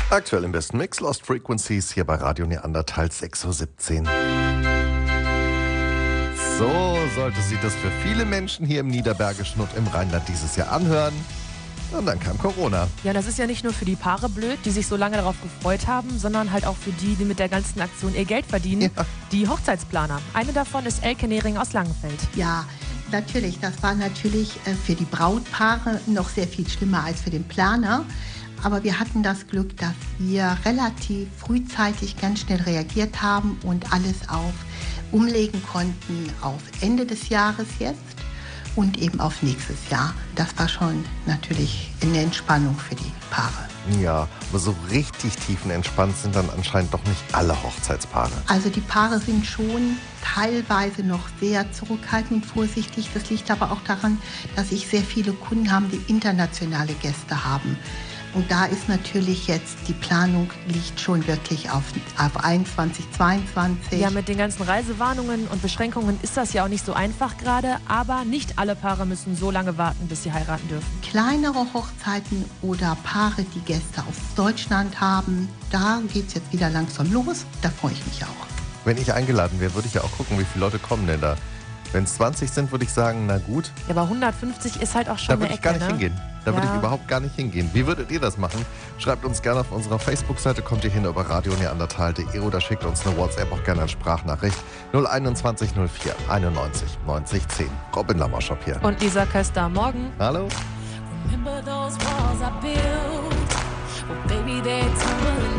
Aktuell im besten Mix, Lost Frequencies, hier bei Radio Neandertal 6.17 Uhr. So sollte sich das für viele Menschen hier im Niederbergischen und im Rheinland dieses Jahr anhören. Und dann kam Corona. Ja, das ist ja nicht nur für die Paare blöd, die sich so lange darauf gefreut haben, sondern halt auch für die, die mit der ganzen Aktion ihr Geld verdienen, die Hochzeitsplaner. Eine davon ist Elke Nehring aus Langenfeld. Ja, natürlich. Das war natürlich für die Brautpaare noch sehr viel schlimmer als für den Planer. Aber wir hatten das Glück, dass wir relativ frühzeitig ganz schnell reagiert haben und alles umlegen konnten auf Ende des Jahres jetzt und eben auf nächstes Jahr. Das war schon natürlich eine Entspannung für die Paare. Ja, aber so richtig tiefenentspannt sind dann anscheinend doch nicht alle Hochzeitspaare. Also die Paare sind schon teilweise noch sehr zurückhaltend und vorsichtig. Das liegt aber auch daran, dass ich sehr viele Kunden habe, die internationale Gäste haben. Und da ist natürlich jetzt, die Planung liegt schon wirklich auf 21, 22. Ja, mit den ganzen Reisewarnungen und Beschränkungen ist das ja auch nicht so einfach gerade. Aber nicht alle Paare müssen so lange warten, bis sie heiraten dürfen. Kleinere Hochzeiten oder Paare, die Gäste aus Deutschland haben, da geht es jetzt wieder langsam los. Da freue ich mich auch. Wenn ich eingeladen wäre, würde ich ja auch gucken, wie viele Leute kommen denn da. Wenn es 20 sind, würde ich sagen, na gut. Ja, aber 150 ist halt auch schon Da würde eine ich gar Ecke, nicht hingehen. Da würde Ja. ich überhaupt gar nicht hingehen. Wie würdet ihr das machen? Schreibt uns gerne auf unserer Facebook-Seite, kommt ihr hin über radioneandertal.de oder schickt uns eine WhatsApp, auch gerne als Sprachnachricht 021 04 91 90 10. Robin Lammerschop hier. Und Lisa Köster, morgen. Hallo. Remember those walls I built? Well, baby, they're tumbling